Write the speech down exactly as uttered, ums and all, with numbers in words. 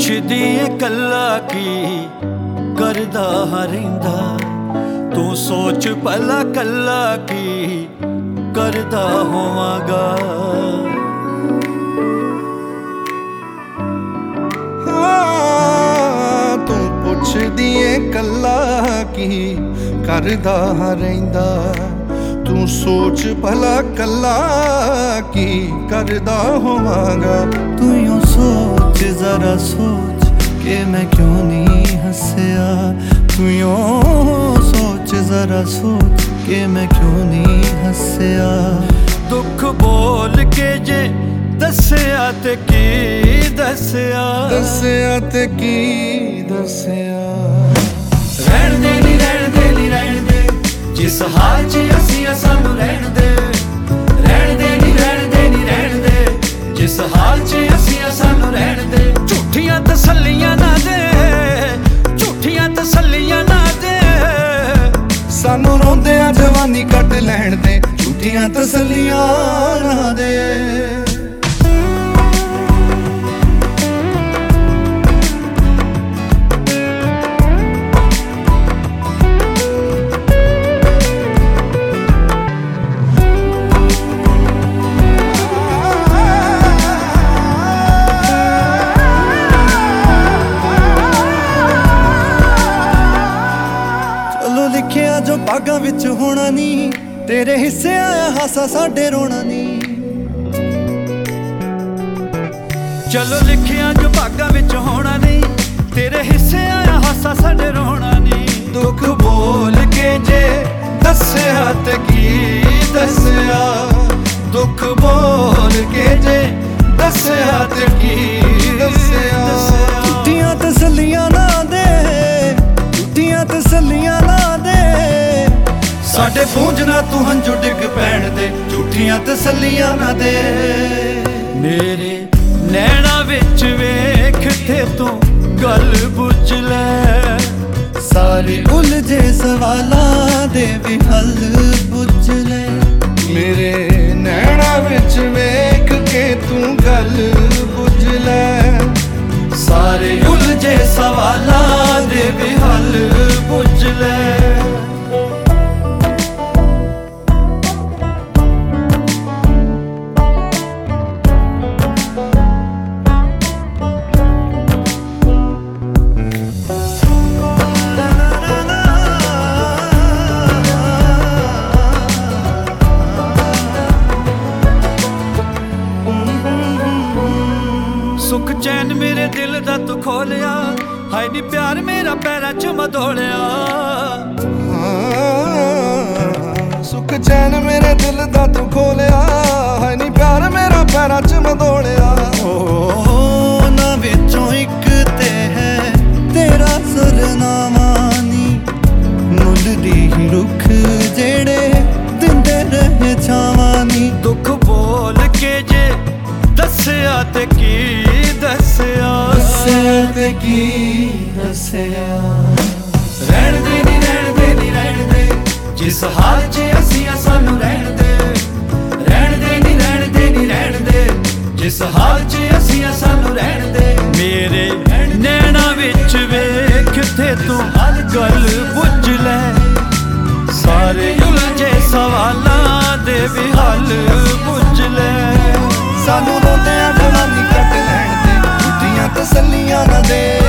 पुछदी ए कल्ला की करदा रहिंदा, तू सोच भला कल्ला की करदा होवांगा। हाँ, तू पुछदी ए कल्ला की करदा रहिंदा, तू सोच भला कल्ला की करदा होवांगा। तू यूं सोच जरा सोच के मैं क्यों नहीं हंसया, तू यूं सोच जरा सोच के मैं क्यों नहीं हंसया। दुख बोल के जे दस्या ते की दस्या, दस्या ते की दस्या। रहन दे नी रहन दे नी रहन दे, जिस हाल च असी सानू रहन दे। रहन दे नी रहन दे नी रहन दे, जिस हाल च असी सानू रहन दे। झूठियां तसल्लियां ना दे, झूठियां तसल्लियां ना दे, सानू रोंदियां जवानी कट लैण दे, झूठियां तसल्लियां ना दे। लिखिया जो भागां विच होना नी, तेरे हिस्से आया हासा साडे रोना नी। चलो लिखिया जो भागां विच होना नी, तेरे हिस्से आया हासा साडे रोना नी। दुख बोल के जे दस्या ते की दस्या, दुख बोल के जे दस्या ते की दस्या। झूठियां तसल्लियां ना दे, झूठियां तसल्लियां ना दे, साडे पूंजना तू हंजू डिग पैण दे, झूठियां तसल्लियां ना दे। मेरे नैना विच वेख के तू गल बुझ ले, सारे उलझे सवालां दे भी हल बुझ ले। मेरे नैना विच वेख के तू गल बुझ ले, सारे उलझे सवालां दे भी हल बुझ ले। सुख चैन मेरे दिल दा तू खोलिया, हाय नी प्यार मेरा पैरां च मधोलिया। सुख चैन मेरे दिल दा तू खोलिया, हाय नी प्यार मेरा पैरां च मधोलिया। ओ ना विचों इक ते है तेरा सरनामा नी, मुल दी ही रुख जेड़े दिंदे रहे छावां नी। दुख बोल के जे दस्या ते की दस्या, दस्या ते की दस्या। रहन दे नी रहन दे नी रहन दे, जिस हाल च असी सानू रहन दे। रहन दे नी रहन दे नी रहन दे, जिस हाल च असी सानू रहन दे। मेरे नैना विच वेख ते तू गल बुझ ले, सारे उलझे सवालां दे भी हल बुझ ले। सानू रोंदियां जवानी कट लैण दे, झूठियां तसल्लियां ना दे।